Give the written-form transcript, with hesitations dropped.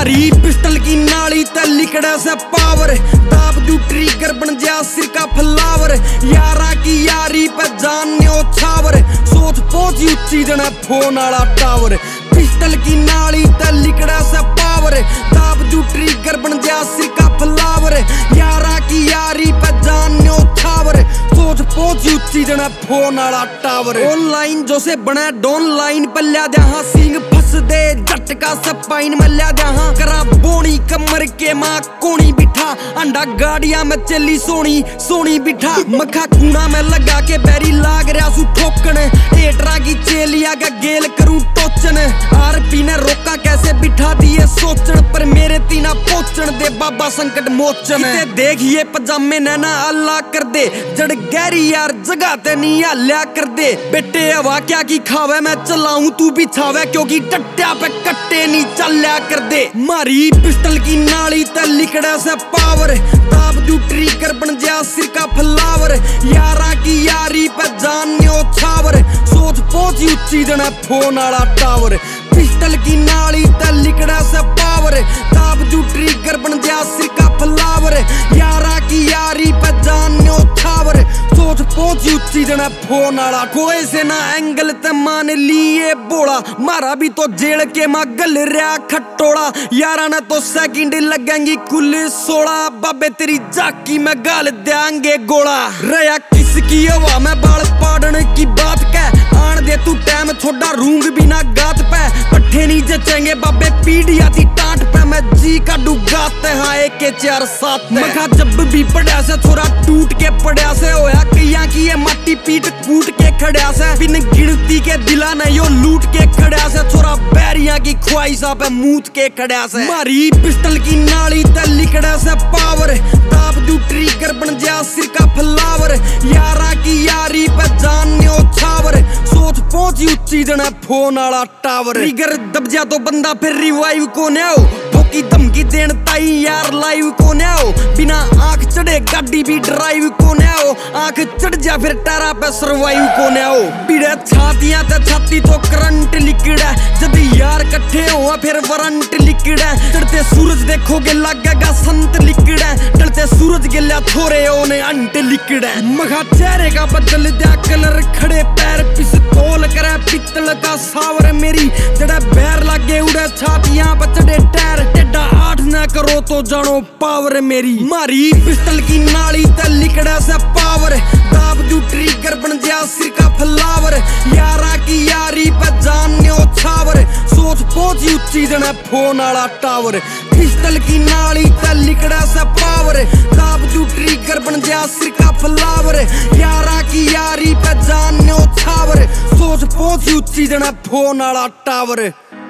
मारी पिस्टल की नाली ते लिकड़ा से पावर, दाब दू ट्रिगर बन जा सिर का फ्लावर। यारा की यारी पे जानने ओ छावर, सोच पहुंची उच्ची जना फोन वाला टावर। पिस्टल की नाली ते लिकड़ा से पावर, दाब दू ट्रिगर बन जा सिर का फ्लावर। यारा की यारी पे जानने ओ छावर, सोच पहुंची उच्ची जना फोन वाला टावर। ऑनलाइन जो से बना डॉन लाइन पल्ला जहां सिंह फस दे झटका सपाइन मल्ला जहां करा बोनी कमर के मां कोनी बिठा। अंडा गाड़िया में चली सोनी सोनी बिठा, मखा खूना में लगा के बैरी लाग रहा सु ठोकन। एटरा की चेलिया का गेल करूं टोचन, आरपी ने रोका कैसे बिठा दिए सोचन। पर मेरे तीना पोचन दे बाबा संकट मोचन। देखिए पजामे नैना अल्लाह कर दे, जड़ गहरी यार जगह ते नहीं हल्या कर दे। बेटे हवा क्या की खावे मैं चलाऊं तू बिछावे, क्योंकि टट्टिया पे कट्टे नहीं चल्या कर दे। मारी पिस्टल की नाली ते लिकड़ा से पावर, दाब दू ट्रिगर बन जा सिर का फ्लावर। यारा की यारी पे जानने ओ छावर, सोच पहुंची उच्ची जना फोन वाला टावर। पिस्टल की नाली ते लिकड़ा से पावर, दाब दू ट्रिगर बन जा सिर का फ्लावर। यारा की यारी पे जानने ओ छावर, सोच पहुंची उच्ची जना फोन वाला। कोई से ना एंगल ते मान लिए बोला, मारा भी तो जेल के मां गल रहा खटोड़ा। यारा ना तो सेकंड लगेंगी कुल 16, बाबे तेरी जाकी में गाल देंगे गोला। रया किसकी हवा में बाल पाड़ने की बात कह, आन दे तू टाइम छोड़ा रूंग बिना गात पे। पट्ठे नहीं जचेंगे बाबे पीढ़िया थी टांट पे, मैं जी का डुगाते हाँ एक के 4-7। मखा जब भी पड़ा से थोड़ा टूट के पड़ा से होया, कैया की ये माटी पीट कूट के खड़ा से। बिन गिनती के दिला ने यो लूट के खड़ा से, थोड़ा बैरिया की ख्वाहिशा पे मूत के खड़ा से। मारी पिस्टल की नाली ते लिकड़ा से पावर, दाब दू ट्रिगर बन जा सिर का फ्लावर। यारा की यारी पे जानने ओ छावर, सोच पहुंची उच्ची जना फोन वाला टावर। ट्रिगर दब जा तो बंदा फिर रिवाइव को न्याओ, ठोकी धमकी देन ताई यार लाइव को न्याओ। बिना आंख चढ़े गाड़ी भी ड्राइव को न्याओ, आंख चढ़ जा फिर टारा पे सरवाइव को न्याओ। पीड़े छातियां ते छाती तो करंट लिकड़ा, जब यार कट्ठे हुआ फिर वारंट लिकड़ा। चढ़ते सूरज देखोगे लगेगा संत लिकड़ा, ढलते सूरज गिला थोड़े ओने अंट लिकड़ा। मखा चेहरे का बदल दिया कलर, खड़े पैर पिस्तौल करे पित्तल का सावर। मेरी जड़ा बैर लागे उड़े छातियां पे चढ़े टायर, टेढ़ा 8 न करो तो जानो पावर मेरी। मारी पिस्टल की नाली ते लिकड़ा से पावर, दाब दू ट्रिगर बन जा सिर का फ्लावर। यारा की यारी पे जानने ओ छावर, सोच पहुंची उच्ची जना फोन वाला टावर। पिस्टल की नाली ते लिकड़ा से पावर, दाब दू ट्रिगर बन जा सिर का फ्लावर। यारा की यारी पे जानने ओ छावर, सोच पहुंची उच्ची जना फोन वाला टावर।